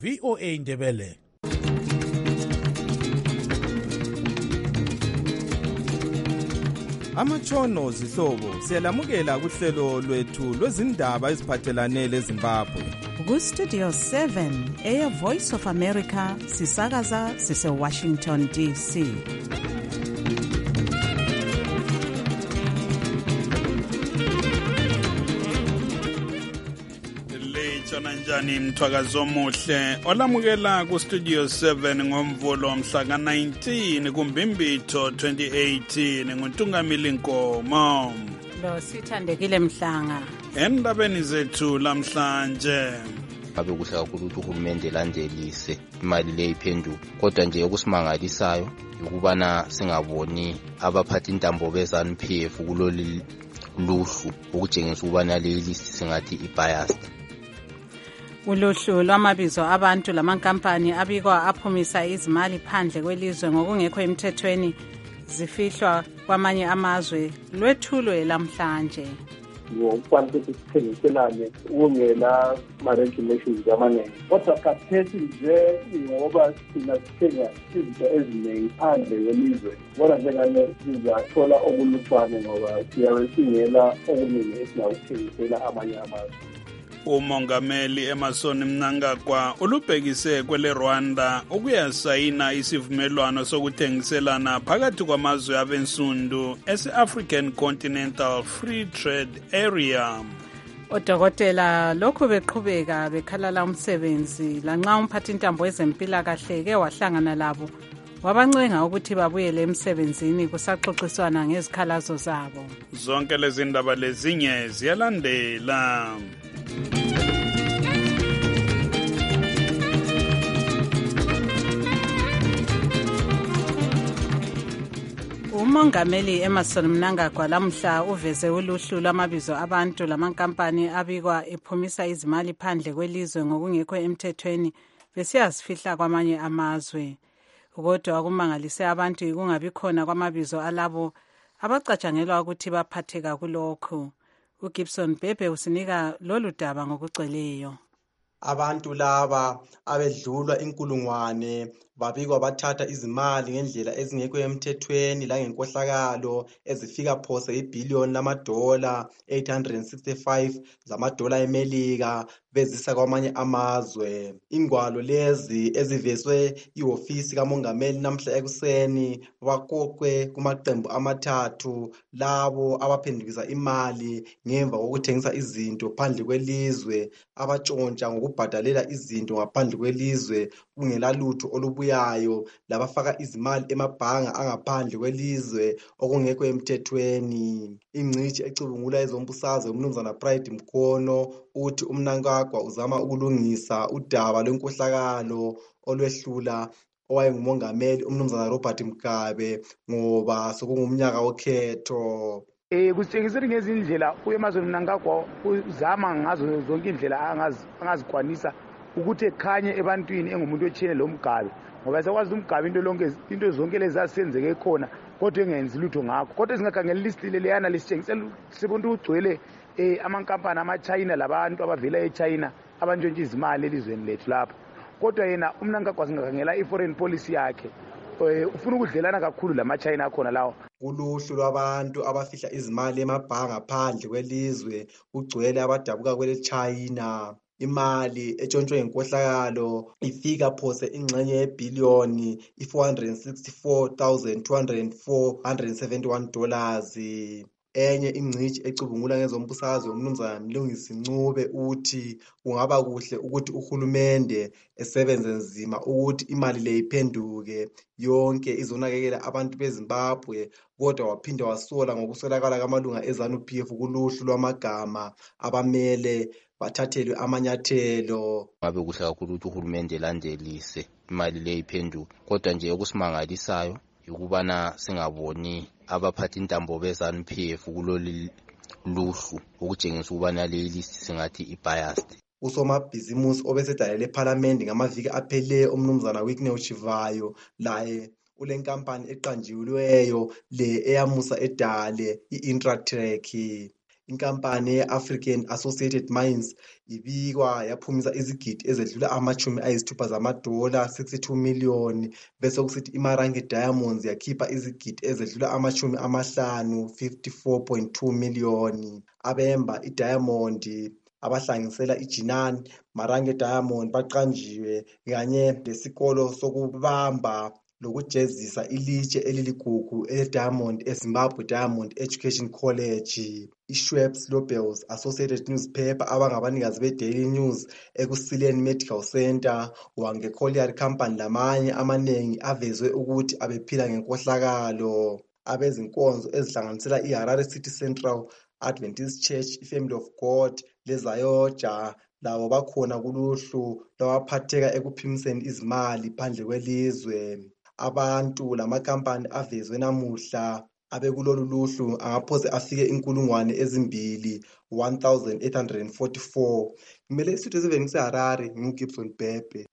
VOA Ndebele. Amatshono zihlobo siyalamukela kuhlelo lwethu lwezindaba eziphathelane leZimbabwe. Ku-Studio 7 Air Voice of America sisakaza sise-Washington DC. Njani mthwakazo omuhle olamukela ku-Studio 7 ngomvulo mhla ka-19 kuMbimbitho 2018 nguNtungamili Nkomo. Lo sithandekile Mhlanga. Endabeni zethu lamhlanje abe kuhle kakhulu ukuthi uhulumende landelise imali le iphenduka, kodwa nje okusimangalisayo ukubana singaboni abaphathi intambo beZANU-PF kulolu luhlu ukutshengisa ukubana le list singathi i-biased. Uluhlu lwamabizo abantu lamankampani abikwa aphumisa izimali phandle kwelizwe ngokungekho emthethweni zifihlwa kwamanye amazwe lwethulwe lamhlanje. Ngokufanele ukuthi sithengiselane ukungela ma-regulations amaningi, kodwa khathesi nje ngoba thina sithenga izinto eziningi phandle kwelizwe, bona njengane sizathola okulutshwane ngoba siyabe singela okuningi esingakuthengisela amanye amazwe. Umongameli Emmerson Mnangagwa ulubhekise kwele Rwanda ukuyasayina isivumelwano sokuthengiselana phakathi kwamazwe abensundu ese-African Continental Free Trade Area. Odokotela lokhu beqhubeka bekhalala umsebenzi lanxa umphathi intambo wezempilakahle ke wahlangana labo wabancenga ukuthi babuyele emsebenzini kusaxoxiswana ngezikhalazo zabo. Zonke lezi ndaba lezinye ziyalandela. Umongameli Emmerson Mnangagwa lamhla uveze uluhlu lwamabizo abantu lamankampani abikwa ephumisa izimali phandle kwelizwe ngokungekho emthethweni besiyazifihla kwamanye amazwe. Kodwa akumangalise abantu kungabi khona kwamabizo alabo abacatshangelwa ukuthi baphatheka kulokho. uGibson Bhebhe usinika lolu daba ngokugcweleyo. Abantu laba abedlulwa inkulungwane babikwa bathatha izimali ngendlela ezingekho emthethweni langenkohlakalo ezifika phose ibhiliyoni lamadola 865 zamadola eMelika bezisa kwamanye amazwe. Ingwalo lezi ezivezwe ihofisi kamongameli namhla ekuseni baqoqwe kumaqembu amathathu labo abaphendukisa imali ngemva kokuthengisa izinto phandle kwelizwe, abatshontsha ngokubhadalela izinto ngaphandle kwelizwe kungela lutho olubuyayo, labafaka izimali emabhanga angaphandle kwelizwe okungekho emthethweni. Ingcitshi ecubungula ezombusazwe uMnumzana Pride Mkhono uthi uMnangagwa uzama ukulungisa udaba lwenkohlakalo olwehlula owayengumongameli uMnumzana Robert Mugabe ngoba sokungumnyaka wokhetho. Kusitshengisela ngezindlela uEmmerson Mnangagwa uzama ngazo zonke indlela angazikwanisa ukuthi ekhanye ebantwini engumuntu otshene lo Mugabe, ngoba esakwazi uMugabe into zonke lezi zasenzeke khona kodwa engenzi lutho ngakho. Kodwa singakhangela list leleyana lisitshengisela sibona ugcwele amankampani ama-China labantu abavela eChina abantshontsha izimali elizweni lethu lapha. Kodwa yena uMnangagwa singakhangela i-foreign policy yakhe ufuna ukudlelana kakhulu lama-China akhona lawo. Uluhlu lwabantu abafihla izimali emabhanga phandle kwelizwe ugcwele abadabuka kwele China. Imali etshontshwe ngenkohlakalo ifika phose ingxenye yebhiliyoni $464,271. Enye ingcitshi ecubungula ngezombusazwe uMnumzana Mlungisi Ncube uthi kungaba kuhle ukuthi uhulumende esebenze nzima ukuthi imali le iphenduke yonke izonakekela abantu beZimbabwe, kodwa waphinda wasola ngokuswelakala kwamalunga eZANU-PF kuluhlu lwamagama abamele bathathelwe amanyathelo. Ngabe kuhle kakhulu ukuthi uhulumende landelise imali le iphenduka, kodwa nje okusimangalisayo ukubana singaboni abaphathi intambo beZANU-PF kulolu luhlu ukutshengisa ukubana le list singathi i-biased. Usomabhizimusi obesedalele ePhalamende ngamaviki apheleyo uMnumzana Wicknell Chivayo laye ulenkampani eqanjiweyo le eyamusa edale i-Intratrack. inkampani ye-African Associated Mines ibikwa yaphumisa izigidi ezedlula $60 zamadola 62 million bese kusithi iMarange Diamonds yakhipha izigidi ezedlula $50 54.2 million. Abemba iDiamond abahlanganisela iJinan Marange Diamond baqanjiwe kanye lesikolo sokubamba lokujezisa ilitshe eliligugu ele-Diamond eZimbabwe Diamond Education College. I-Schweppes Lobels Associated Newspaper abangabanikazi be-Daily News eKusileni Medical Center, Wange Colliery Company lamanye amanengi avezwe ukuthi abephila ngenkohlakalo. Abezinkonzo ezihlanganisela iHarare City Central Adventist Church, iFamily of God leZayoja labo bakhona kuluhlu lwabaphatheka ekuphimiseni izimali phandle kwelizwe. Abantu lamakampani avezwe namuhla abekulolu luhlu angaphoze afike 2,1844. Ngimele isitho seveni kuseHarare, nginguGibson Bhebhe.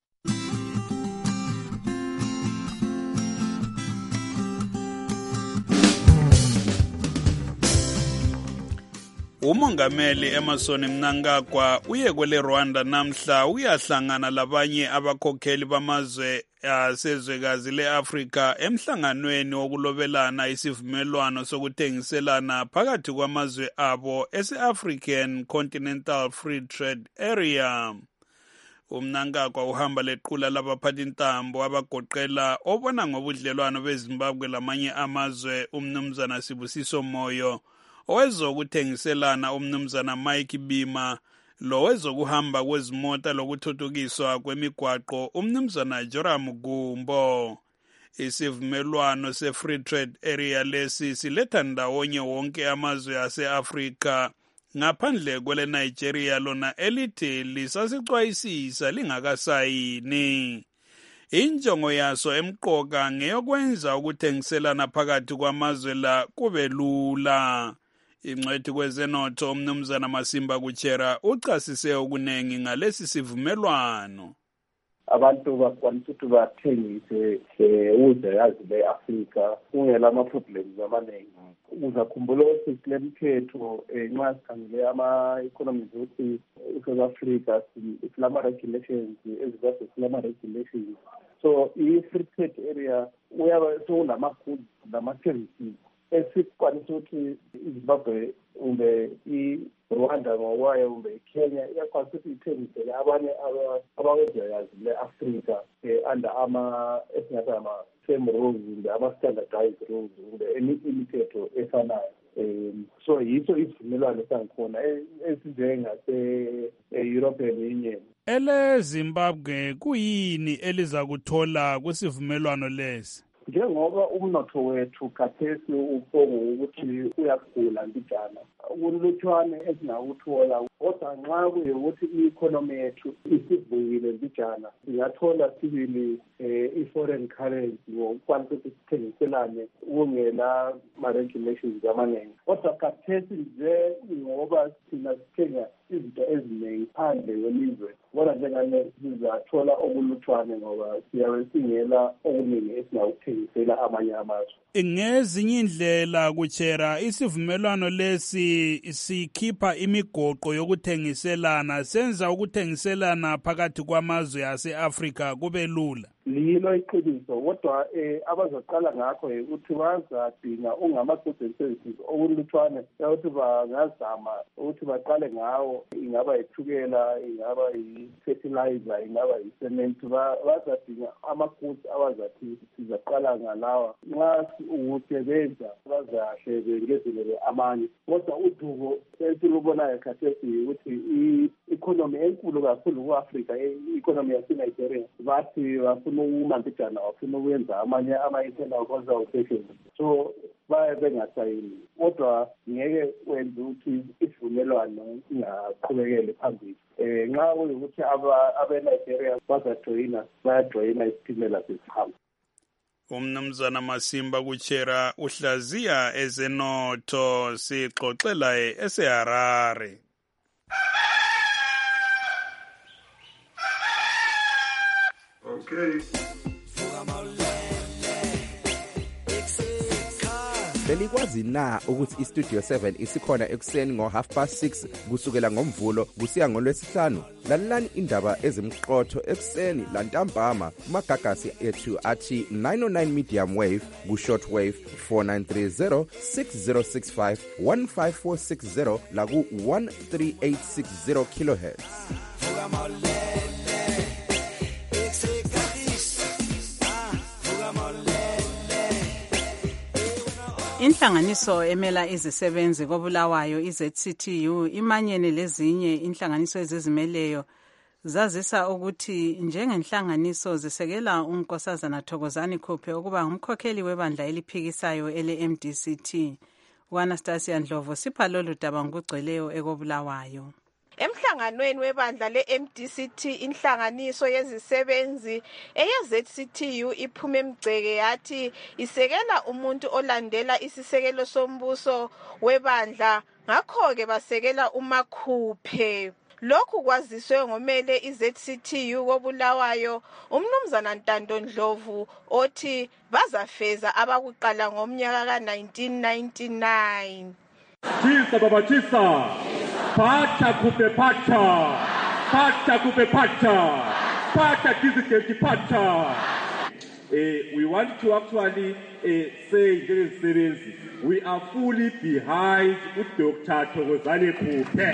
Umongameli Emmerson Mnangagwa uye kwele Rwanda namhla uyahlangana labanye abakhokheli bamazwe asezwekazi le-Afrika emhlanganweni wokulobelana isivumelwano sokuthengiselana phakathi kwamazwe abo ese-African Continental Free Trade Area. Umnangagwa uhamba lequla labaphathintambo abagoqela obona ngobudlelwano beZimbabwe lamanye amazwe uMnumzana Sibusiso Moyo, owezokuthengiselana uMnumzana Mike Bima, lo wezokuhamba kwezimota lokuthuthukiswa kwemigwaqo uMnumzana Joram Gumbo. Isivumelwano se-Free Trade Area lesi siletha ndawonye wonke amazwe ase-Afrika ngaphandle kwele Nigeria lona elithi lisasicwayisisa lingakasayini. Injongo yaso emqoka ngeyokwenza ukuthengiselana phakathi kwamazwe la kube lula. Ingcwethi kwezenotho uMnumzana Masimba Kuchera uchasise okunengi ngalesi sivumelwano. Abantu bakwanisa ukuthi bathengise uzwekazi le-Afrika kungela ama-problems amaningi. Uzakhumbula ukuthi kule mthetho nxa sikhangele ama-economies ukuthi eSouth Africa silama-regulations ezikwazi silama-regulations. So i-Free Trade Area uyabe sekunama-goods nama-services esikwanisa ukuthi iZimbabwe umbe iRwanda ngokwayo umbe iKenya iyakwanisa ukuthi ithengisele abanye abawezwekazi le-Afrika under esingathi ama-same rules umbe ama-standardized rules umbe imithetho efanayo. So yiso isivumelwano sangikhona esinjengase-European Union. EleZimbabwe kuyini eliza kuthola kwisivumelwano lesi? Njengoba umnotho wethu khathesi ufongo ukuthi uyakhula mbijana kulutshwane esingakuthola, kodwa nxa kuyukuthi i-economy yethu isivukile mbijana singathola sibili i-foreign currency ngokwanisa ukuthi sithengiselane kungela ma-regulations amaningi. Kodwa khathesi nje ngoba thina sithenga izinto eziningi phandle kwelizwe, bona njengane sizathola okulutshwane ngoba siyabe singela okuningi esingakuthengisela amanye amazwe. Ngezinye indlela Kuchera, isivumelwano lesi sikhipha imigoqo yokuthengiselana, senza ukuthengiselana phakathi kwamazwe ase-Afrika kube lula. Lilo iqiniso, kodwa abazaqala ngakho ukuthi bazadinga ungama-goods and services okulutshwane ukuthi bangazama ukuthi baqale ngawo, ingaba yithukela, ingaba yi-fertilizer, ingaba yi-cement. Bazadinga ama-goods abazathi sizaqala ngalawa. Nxa ukusebenza bazahle bengezelele amanye, kodwa udubo esilubonayo khathesi ukuthi i-economy enkulu kakhulu ku-Afrika, i-economy yaseNigeria, bathi bafuna umambijana, bafuna ukwenza amanye ama-internal consultations, so baye bengasayini. Kodwa ngeke wenze ukuthi isivumelwano ingaqhubekele phambili. Nxa kuyukuthi abe-Nigeria bayajoyina isitimela sesihamba. Umnumzana Masimba Kuchera uhlaziya ezenotho, sixoxela eseHarare. Okay. belikwazi na ukuthi iStudio 7 isikhona ekuseni ngo6:30 kusukela ngomvulo kusiya ngolwesihlanu? Lalelani indaba ezimqotho ekuseni lantambama kumagagasi ethu athi 909 medium wave ku-short wave 4930 6065 15460 la ku-13860 kilohertz. Inhlanganiso emela izisebenzi koBulawayo iZCTU imanyene lezinye inhlanganiso ezizimeleyo zazisa ukuthi njengenhlanganiso zisekela uNkosazana Thokozani Khuphe ukuba ngumkhokheli webandla eliphikisayo ele-MDCT. uAnastasia Ndlovu sipha lolu daba ngokugcweleyo ekoBulawayo. Emhlanganweni webandla le-MDCT inhlanganiso yezisebenzi eyeZCTU iphume emgceke yathi isekela umuntu olandela isisekelo sombuso webandla, ngakho-ke basekela uMakhuphe. Lokhu kwaziswe ngomele iZCTU koBulawayo umnumzana Ntando Ndlovu othi bazafeza abakuqala ngomnyaka ka-1999. Tisa baba tisa, pacha Khuphe pacha, pacha Khuphe pacha, pacha Kizigeti pacha. We want to actually say njengezisebenzi, we are fully behind uDr. Thokozani Khuphe.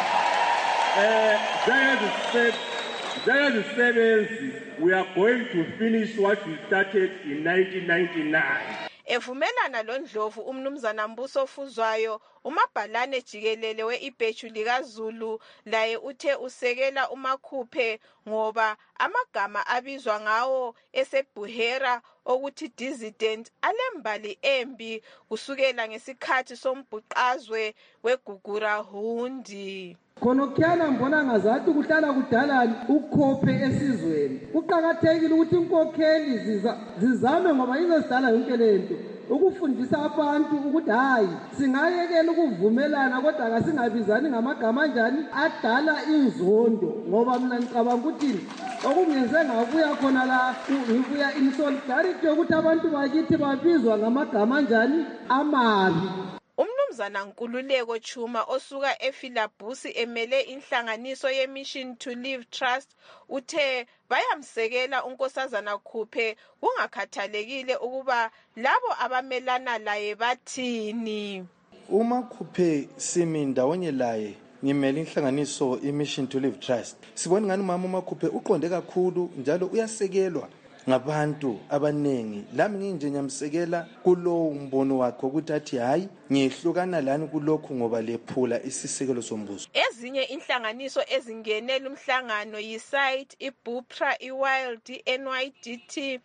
Njengezisebenzi, we are going to finish what we started in 1999. Evumelana lo Ndlovu umnumzana Mbuso Fuzwayo umabhalane jikelele we-ibheju likaZulu laye uthe usekela uMakhuphe ngoba amagama abizwa ngawo eseBuhera okuthi dissident alembali embi kusukela ngesikhathi sombhuqazwe weGugura Hundi. Khonokhiyana mbona ngazathi kuhlala kudalani ukhophe esizweni. Kuqakathekile ukuthi inkokheli zizame ngoba izozidala yonke lento ukufundisa abantu ukuthi hayi singayekela ukuvumelana kodwa akasingabizani ngamagama kanjani adala inzondo, ngoba mina ngicabanga ukuthi okungenze ngabuya khona la ngibuya in solidarity ukuthi abantu bakithi babizwa ngamagama kanjani amabi. Umnumzana Nkululeko Chuma osuka eFilabusi emele inhlanganiso yeMission to Live Trust uthe bayamsekela uNkosazana Khuphe kungakhathalekile ukuba labo abamelana laye bathini. Uma Khuphe simi ndawonye laye ngimele inhlanganiso iMission to Live Trust. Sibona ngani mama uMakhuphe uqonde kakhulu njalo uyasekelwa ngabantu abanengi. Lami nginje nyamsekela kulo umbono wakhe ukuthi athi hayi ngihlukana lani kulokhu ngoba lephula isisekelo sombuso. Ezinye inhlanganiso ezingenela umhlangano yiSite, iBupra, iWild, iNYDT,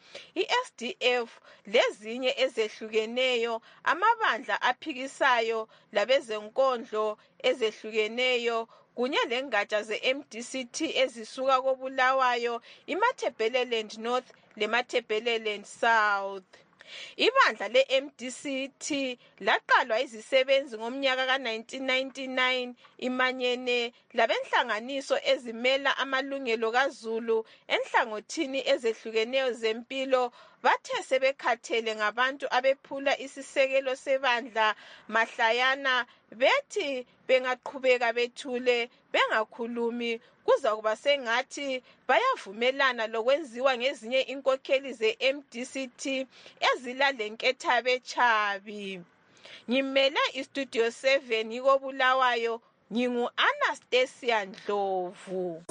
iSDF lezinye ezehlukeneyo, amabandla aphikisayo labezenkondlo ezehlukeneyo kunye lengatsha ze-MDCT ezisuka koBulawayo, iMatabeleland North leMatabeleland South. Ibandla le-MDCT laqalwa izisebenzi ngomnyaka ka-1999 imanyene labenhlanganiso ezimela amalungelo kaZulu enhlangothini ezehlukeneyo zempilo bathe sebekhathele ngabantu abephula isisekelo sebandla mahlayana bethi bengaqhubeka bethule bengakhulumi kuza kuba sengathi bayavumelana lokwenziwa ngezinye inkokheli ze-MDCT ezilalenketha bechabi. Ngimele iStudio 7 yikoBulawayo, ngingu-Anastasia Ndlovu.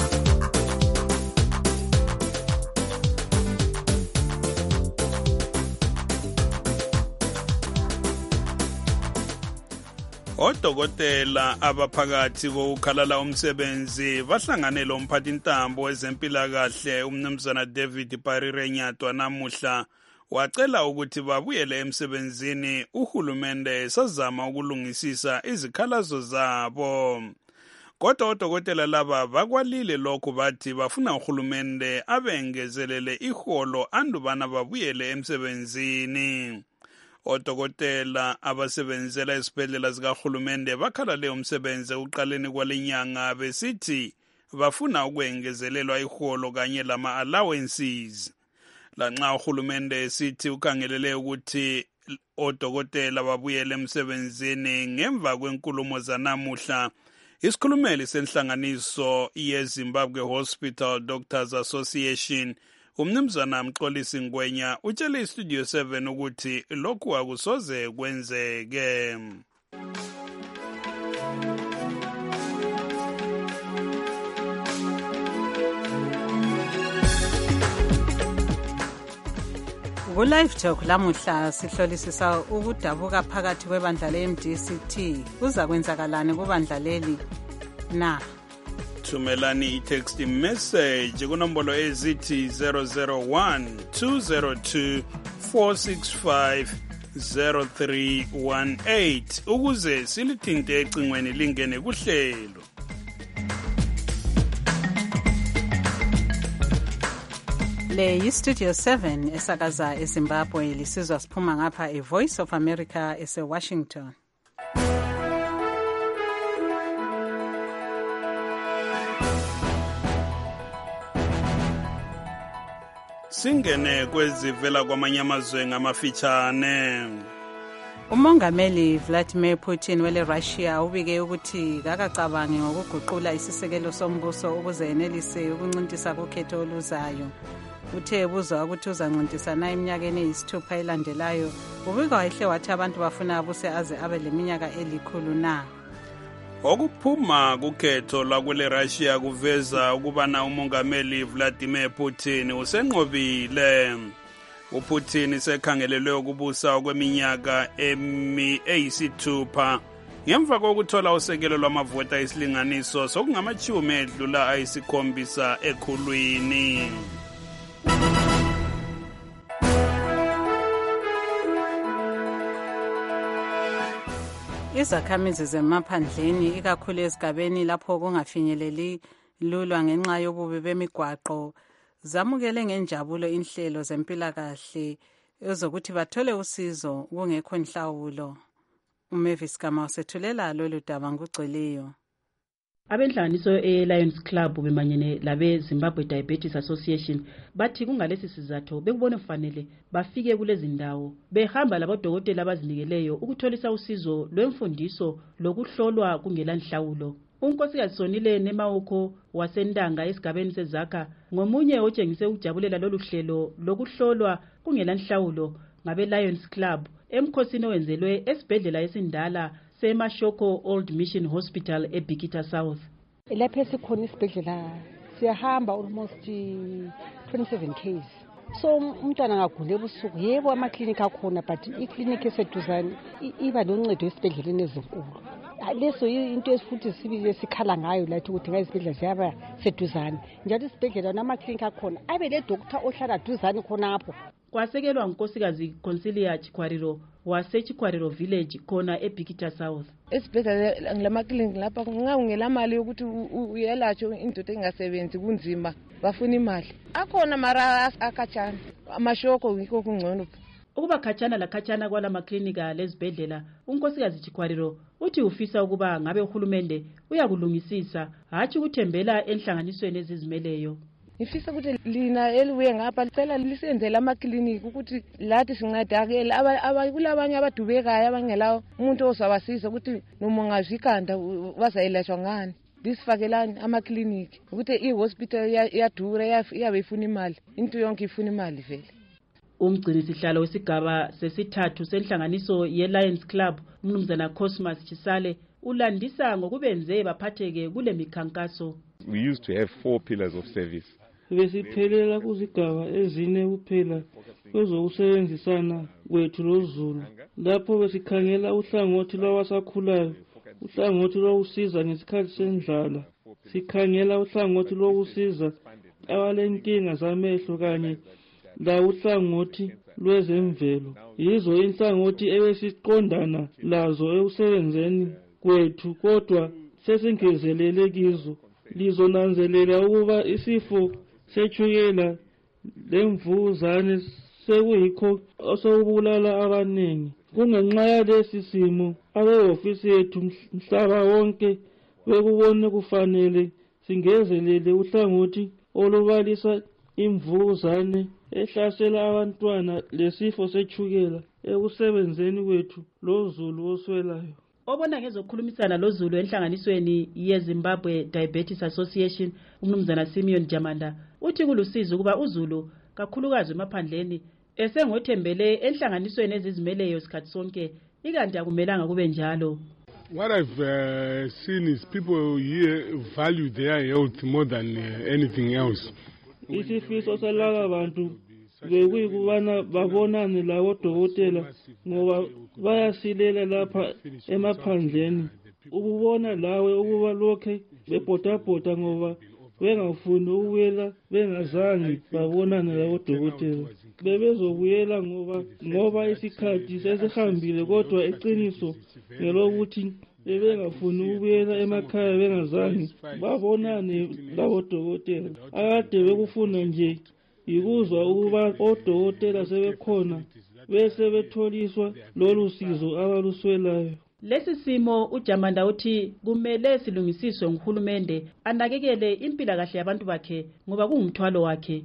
Odokotela abaphakathi kokukhalala umsebenzi bahlangane lomphathintambo wezempilakahle umnumzana David Parire Nyatwa namuhla wacela ukuthi babuyele emsebenzini uhulumende sazama ukulungisisa izikhalazo zabo. Kodwa odokotela laba bakwalile lokhu bathi bafuna uhulumende abengezelele iholo andubana babuyele emsebenzini. Odokotela abasebenzela esibhedlela zikahulumende bakhalale umsebenzi uqaleni kwalenyanga besithi bafuna ukwengezelelwa iholo kanye lama allowances. Lanxa uhulumende esithi ukhangelele ukuthi odokotela babuyele emsebenzini ngemva kwenkulumo zanamuhla. Isikhulumeli senhlanganiso yeZimbabwe Hospital Doctors Association umnumzana Mxolisi Ngwenya utshele iStudio 7 ukuthi lokhu akusoze kwenzeke. Ku-Live Talk lamuhla sihlolisisa ukudabuka phakathi kwebandla le-MDCT. Kuza kwenzakalani kubandla leli na? Thumelani i-text message kunombolo ezithi 001 202 465 0318 ukuze silithinte ecingweni lingene kuhlelo. Le yi-Studio 7 esakaza eZimbabwe lisizwa siphuma ngapha e-Voice of America ese-Washington. Singene kwezivela kwamanye amazwe ngamafitshane. Umongameli Vladimir Putin wele Russia ubike ukuthi kakacabangi ngokuguqula isisekelo sombuso ukuze enelise ukuncintisa kukhetho oluzayo. Uthe ebuzwa ukuthi uzancintisana eminyakeni eyisithupha elandelayo, ubika wahle wathi abantu bafuna abuse aze abe leminyaka elikhulu na. Okuphuma kukhetho lwakwele Russia kuveza ukubana umongameli Vladimir Putin usenqobile. UPutin sekhangelelwe ukubusa okweminyaka eyisithupha ngemva kokuthola usekelo lwamavota isilinganiso sokungamachumi edlula ayisikhombisa ekhulwini. Izakhamizi zemaphandleni ikakhulu ezigabeni lapho kungafinyeleli lulwa ngenxa yobubi bemigwaqo zamukele ngenjabulo inhlelo zempilakahle ezokuthi bathole usizo kungekho inhlawulo. uMavis Gama usethulela lolu daba ngugcweleyo. Abenhlanganiso e-Lions Club bemanyene labe Zimbabwe Diabetes Association bathi kungalesi sizathu bekubone kufanele bafike kulezi ndawo behamba labodokotela abazinikeleyo ukutholisa usizo lwemfundiso lokuhlolwa kungela nhlawulo. Unkosikazi Sonile Nemawuko wasendanga esigabeni sezakha ngomunye otshengise ukujabulela lolu hlelo lokuhlolwa kungela nhlawulo ngabe Lions Club emkhosini owenzelwe esibhedlela esindala seMashoko Old Mission Hospital eBikita South. Lapha sikhona isibhedlela siyahamba almost 27 km. So umntwana angagula ebusuku yebo amaklinika akhona but iklinika eseduzane iba loncedo esibhedleleni ezinkulu. Leso into esifuthi sibile sikhala ngayo lathi ukuthi ngayisibhedlela siyaba seduzane. Njalo isibhedlela namaklinika akhona abe le doctor ohlala duzane khonapho. Kwasekelwa unkosikazi Consilia Chikwariro waseChikwariro village khona eBikita South. Esibhedlela ngilamaklinika lapha ngingela mali yokuthi uyelatshwe indoda engasebenzi kunzima bafuna imali. Akhona mara akachana amashoko ngikho kungcono. Ukuba khatshana la khatshana kwala maklinika lezibhedlela unkosikazi Chikwariro uthi ufisa ukuba ngabe uhulumende uyakulungisisa hathi ukuthembela enhlanganisweni ezizimeleyo. Ngifisa ukuthi lina elibuye ngapha licela lisenzele amaklinika ukuthi lathi sincedakele kulabanye abadubekayo abangela umuntu ozabasiza ukuthi noma ngazikanda bazayelashwa ngani. Lisifakelani amaklinika ukuthi ihospital iyadura iyabe ifuna imali into yonke ifuna imali vele. Umgcini sihlalo wesigaba sesithathu senhlanganiso ye-Lions Club umnumzana Cosmas Chisale ulandisa ngokubenze baphatheke kule mikhankaso. We used to have 4 pillars of service. Besiphelela kuzigaba ezine kuphela kwezokusebenzisana kwethu loZulu. Lapho besikhangela uhlangothi lwabasakhulayo, uhlangothi lokusiza ngesikhathi sendlala, sikhangela uhlangothi lokusiza abalenkinga zamehlo kanye la uhlangothi lwezemvelo. Yizo inhlangothi ebesiqondana lazo ekusebenzeni kwethu kodwa sesingezelele kizo. Lizonanzelela ukuba isifo sethukela lemvuzane sekuyikho osokubulala abaningi. Kungenxa yalesi simo abehofisi yethu mhlaba wonke bekubone kufanele singezelele uhlangothi olubalisa imvukuzane ehlasela abantwana lesifo sechukela ekusebenzeni kwethu loZulu oswelayo. Obona ngezokukhulumisana loZulu enhlanganisweni yeZimbabwe Diabetes Association, umnumzana Simeon Jamanda uthi kulusizo kuba uZulu kakhulukazi emaphandleni esengothembele enhlanganisweni ezizimeleyo isikhathi sonke, ikanti akumelanga kube njalo. What I've seen is people here value their health more than anything else. Isifiso salaka bantu bekuyikubana babonane lawo dokotela ngoba bayasilela lapha emaphandleni. Ukubona lawe ukuba lokhe bebhodabhoda ngoba bengafuni ukuyela bengazange babonane lawo dokotela. Bebezobuyela ngoba isikhathi sesihambile, kodwa iqiniso ngelokuthi bebengafuni ukuyela emakhaya bengazange babonane lawo dokotela. Akade bekufuna nje ikuzwa ukuba odokotela sebekhona bese betholiswa lolu sizo abaluswelayo. Lesi simo uJamanda uthi kumele silungisiswe nguhulumende anakekele impilakahle yabantu bakhe ngoba kungumthwalo wakhe.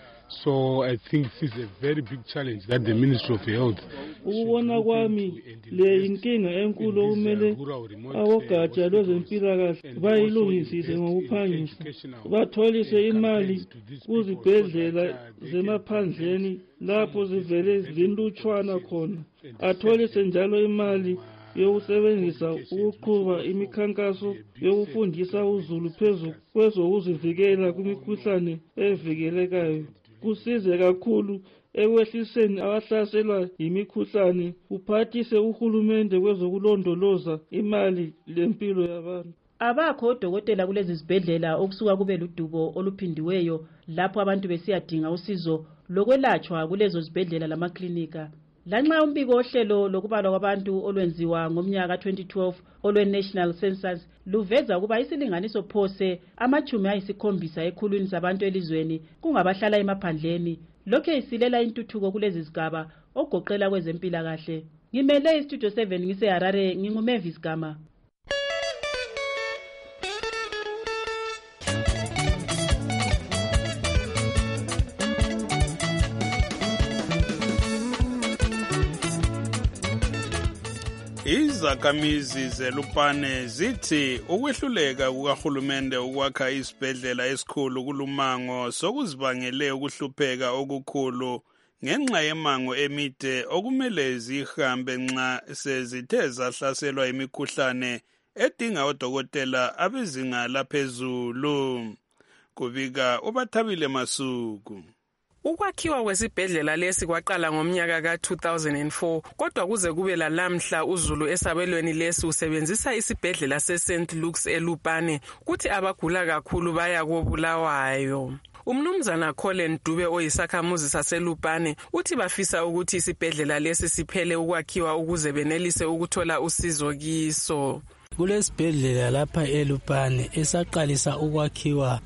So I think this is a very big challenge that the Ministry of Health. Ukubona kwami le inkinga enkulu okumele abogatsha lwezempilakahle bayilungisise ngokuphangisa, batholise imali kuzibhedlela zemaphandleni lapho zivele zinlutshwana khona, atholise njalo imali yokusebenzisa ukuqhuba imikhankaso yokufundisa uZulu phezu kwezokuzivikela kumikhuhlane evikelekayo. Kusize kakhulu ekwehliseni abahlaselwa yimikhuhlane, kuphathise uhulumende kwezokulondoloza imali lempilo yabantu. Abakho odokotela kulezi zibhedlela okusuka kube ludubo oluphindiweyo lapho abantu besiyadinga usizo lokwelatshwa kulezo zibhedlela lamaklinika. Lanxa umbiko ohlelo lokubalwa kwabantu olwenziwa ngomnyaka 2012 olwe-National Census luveza ukuba isilinganiso phose ama-70 ekhulwini sabantu elizweni kungabahlala emaphandleni, lokhe isilela intuthuko kulezi zigaba ogoqela kwezempilakahle. Ngimele iStudio 7 ngiseHarare, nginguMavis Gama. Izakhamizi zeLupane zithi ukwehluleka kukahulumende ukwakha isibhedlela esikhulu kulumango sokuzibangele ukuhlupheka okukhulu ngenxa yemango emide okumele zihambe nxa sezithe zahlaselwa imikhuhlane edinga odokotela abezinga laphezulu. Kubika uBathabile Masuku. Ukwakhiwa kwesibhedlela lesi kwaqala ngomnyaka ka-2004, kodwa kuze kube lalamhla uZulu esabelweni lesi usebenzisa isibhedlela se-St. Luke's eLupane, kuthi abagula kakhulu baya koBulawayo. Umnumzana Colin Dube oyisakhamuzi saseLupane uthi bafisa ukuthi isibhedlela lesi siphele ukwakhiwa ukuze benelise ukuthola usizo kiso. Kulesibhedlela lapha eLupane esaqalisa ukwakhiwa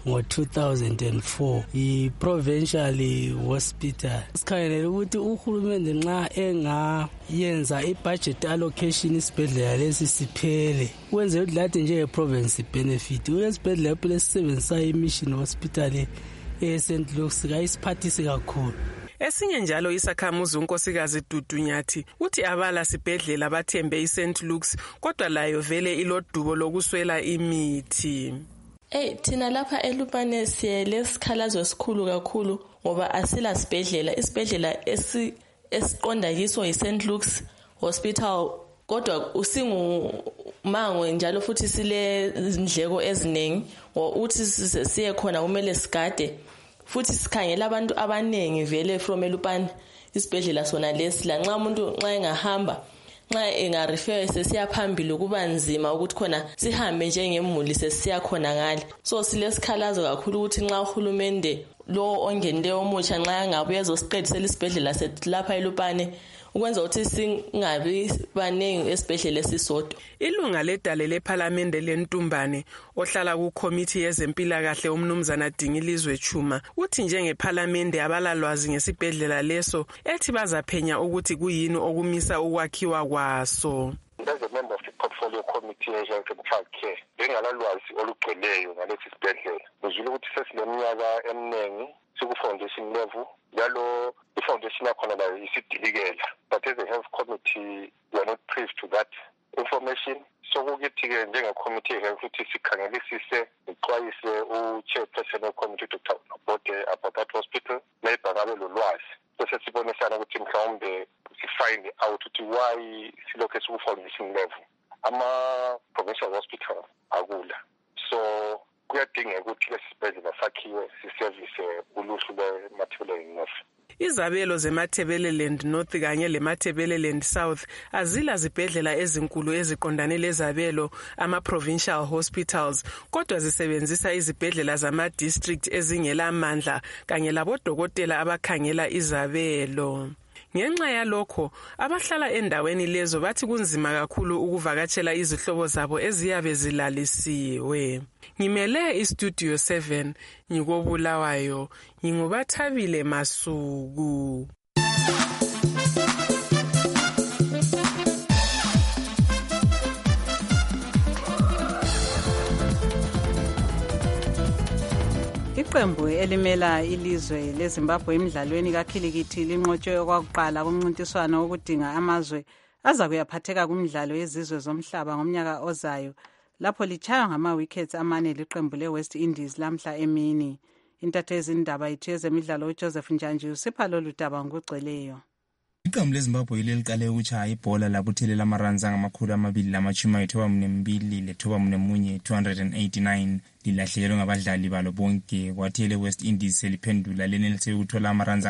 ngo-2004 i-Provincial Hospital. Sikhangelele ukuthi uhulumende nxa engayenza i-budget allocation isibhedlela lesi siphele kwenzela ukuthi lathi njenge-province benefit. Kulesibhedlela lapho lesisebenzisa i-Mission Hospital e-St. Luke's kayisiphathise kakhulu. Esinye njalo isakhamuzi unkosikazi Dudu Nyathi uthi abala sibhedlela bathembe iSt. Luke's, kodwa layo vele ilodubo lokuswela imithi. Thina lapha eLupane siyelesikhalazo esikhulu kakhulu ngoba asila sibhedlela. Isibhedlela esiqonda kiso iSt. Luke's Hospital, kodwa usingumango njalo futhi sile izindleko eziningi uthi siye khona kumele sigade futhi sikhangela abantu abanengi vele from eLupane. Isibhedlela sona lesi lanxa umuntu nxa engahamba nxa engarefer sesiya phambili kuba nzima ukuthi khona sihambe njengemuli sesiya khona ngale. So silesikhalazo kakhulu ukuthi nxa uhulumende lo ongenile omutsha nxa ngabuye ezosiqedisela isibhedlela sethu lapha eLupane ukwenza ukuthi singabi banengi esibhedlela esisodwa. Ilunga ledale lePhalamende leNtumbane ohlala kuKhomithi yezempilakahle umnumzana Dingilizwe Chuma uthi njengePhalamende abalalwazi ngesibhedlela leso ethi bazaphenya ukuthi kuyini okumisa ukwakhiwa kwaso. As a member of the Portfolio Committee on Health and Child Care, bengalalwazi olugcweleyo ngalesi sibhedlela. Ngizwile ukuthi sesileminyaka eminingi siku-foundation level, njalo i-foundation yakhona layo isidilikela. But as a health committee, we are not privy to that information. So kukithi-ke njenge-committee health ukuthi sikhangelisise, ixwayise u-chairperson we-committee Dr. Bode about that hospital, maybe angabe lolwazi. Bese sibonisana ukuthi mhlawumbe si-find out ukuthi why silokhu siku-foundation level. Ama-provincial hospital akula. So kuyadingeka ukuthi lesibhedlela sakhiwe sisevise uluhlu lwe-Matabeleland North. Izabelo zeMatabeleland North kanye leMatabeleland South azila zibhedlela ezinkulu eziqondane lezabelo ama-provincial hospitals, kodwa zisebenzisa izibhedlela zama-district ezingela amandla kanye labodokotela abakhangela izabelo. Ngenxa yalokho, abahlala endaweni lezo bathi kunzima kakhulu ukuvakatshela izihlobo zabo eziyabe zilalisiwe. Ngimele iStudio 7 ngikobulawayo, ngingubathabile Masuku. Iqembu elimela ilizwe leZimbabwe emidlalweni kakhilikithi linqotshwe okwakuqala kumncintiswano wokudinga amazwe aza kuyaphatheka kumidlalo yezizwe zomhlaba ngomnyaka ozayo, lapho litshaywa ngama-wickets amane liqembu le-West Indies lamhla emini. Intatheli indaba yethu yezemidlalo uJoseph Njanji usipha lolu daba ngokugcweleyo. Iqembu leZimbabwe liqale ukuchaya ibhola labuthelela amaruns angama-92 le-91 289 lilahlekelwe ngabadlali balo bonke, kwathi le-West Indies seliphendula lenelise ukuthola amaruns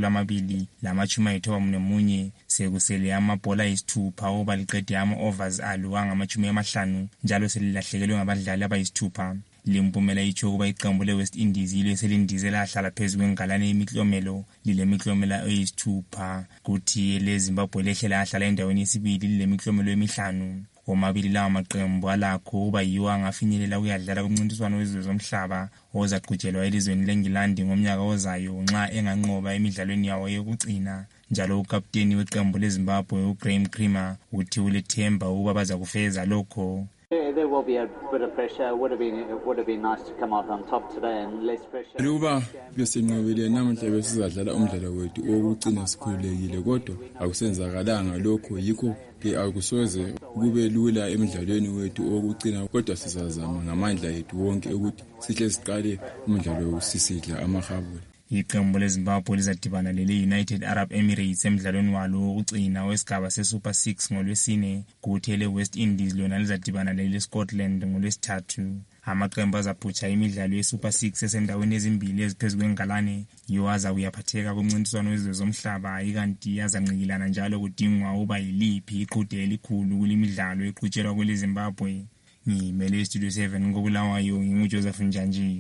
angama-291 sekusele amabhola ayisithupha ukuba liqede ama-overs alo angama-50 njalo selilahlekelwe ngabadlali abayisithupha. Limpumela itsho ukuba iqembu le-West Indies yilo eselindize lahlala phezu kwengalane yemiklomelo lilemiklomela eyisithupha, kuthi leZimbabwe lehle lahlala endaweni yesibili lilemiklomelo emihlanu. Omabili lawa maqembu alakho ukuba yiwo angafinyelela ukuyadlala kumncintiswano wezizwe zomhlaba ozaqhutshelwa elizweni leNgilandi ngomnyaka ozayo nxa enganqoba emidlalweni yawo yokugcina. Njalo ukapteni weqembu leZimbabwe uGraham Creamer uthi ulethemba ukuba baza kufeza lokho. There will be a bit of pressure. It would have been nice to come out on top today and less pressure. Ruba besenqobile namhla besizadlala umdlalo wethu okugcina sikhululekile, kodwa akusenzakalanga lokho, yikho ke akusoze kube lula emidlalweni wethu okugcina, kodwa sizazama ngamandla ethu wonke ukuthi sihle siqale umdlalo sisidla amahabula. Iqembu leZimbabwe lizadibana lele-United Arab Emirates emidlalweni walo wokugcina wesigaba se-Super 6 ngolwesine, kuthi le-West Indies lona lizadibana lele-Scotland ngolwesithathu. Amaqembu azaphutsha imidlalo ye-Super 6 esendaweni ezimbili eziphezu kwengalane yiwo aza kuyaphatheka kumncintiswano wezizwe zomhlaba, ikanti azanqikilana njalo kudingwa ukuba yiliphi iqhude elikhulu kulimidlalo eqhutshelwa kweleZimbabwe. Ngimele iStudio 7 ngokubulawayo, nginguJoseph Njanji.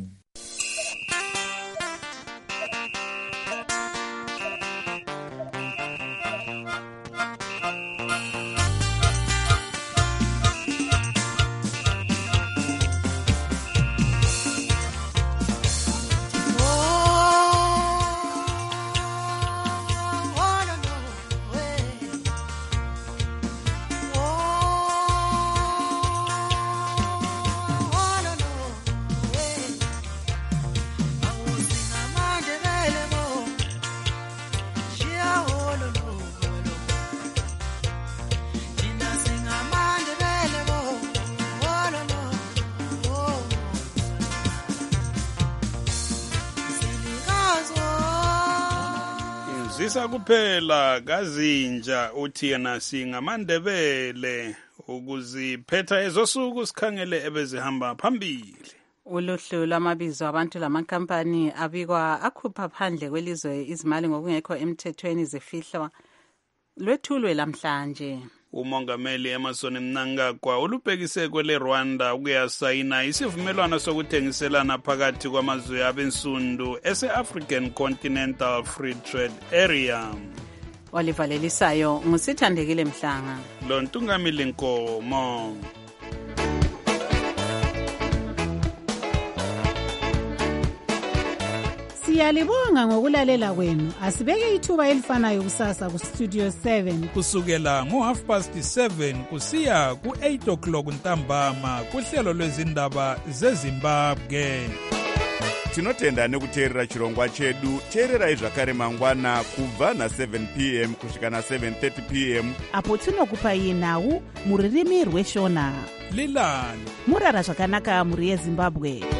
Zisa kuphela kazinja uthi yena singamandebele ukuziphetha ezosuku sikhangele ebezihamba phambili. Uluhlu lwamabizo abantu lamankampani abikwa akhupha phandle kwelizwe izimali ngokungekho emthethweni zifihlwa lwethulwe lamhlanje. Umongameli Emmerson Mnangagwa ulubhekise kwele Rwanda ukuyasayina isivumelwano sokuthengiselana phakathi kwamazwe abensundu ese-African Continental Free Trade Area. Olivalelisayo ngusithandekile Mhlanga. Lo Ntungamili Nkomo. Siyalibonga ngokulalela kwenu. Asibeke ithuba elifanayo kusasa ku Studio 7 kusukela ngo7:30 kusiya ku8 o'clock ntambama kuhlelo lwezindaba zeZimbabwe. tinotenda nekuteerera chirongwa chedu. teererai zvakare mangwana kubva na7 p.m. kusvika na7:30 p.m. apo tinokupai nhau muririmi rweshona. lilani murara zvakanaka muri yezimbabwe.